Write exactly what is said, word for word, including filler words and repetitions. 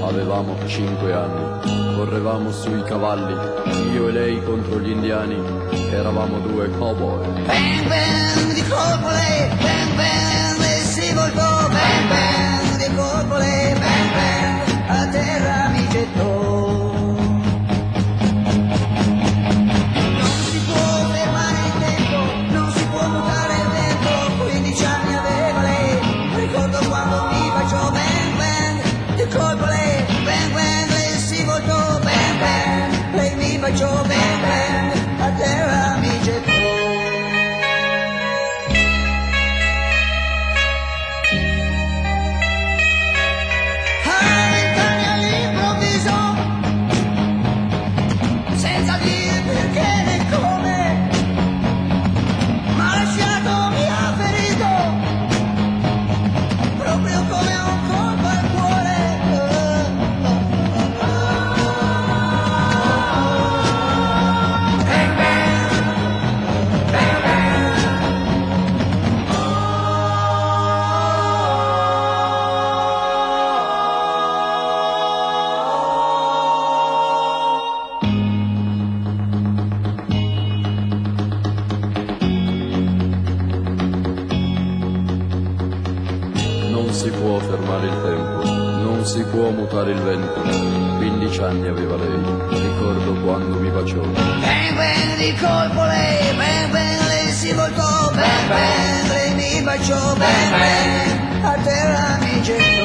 Avevamo cinque anni, correvamo sui cavalli, io e lei contro gli indiani, eravamo due cowboy. Bang bang di colpole, bang bang e si voltò, bang bang di colpole, bang bang, a terra mi gettò. Non si può fermare il tempo, non si può mutare il vento, quindici anni aveva lei, ricordo quando mi baciò, bang bang di colpole, bang bang e si voltò, bang bang, lei mi baciò, bang bang, a terra mi gettò. Senza dire perché né come, m'ha lasciato, mi ha ferito, proprio come un colpo al cuore. Bang bang, bang bang. Non si può fermare il tempo, non si può mutare il vento. quindici anni aveva lei, ricordo quando mi baciò. Bang bang di colpo lei, bang bang lei si voltò, bang bang lei mi baciò, bang bang a terra mi gettò.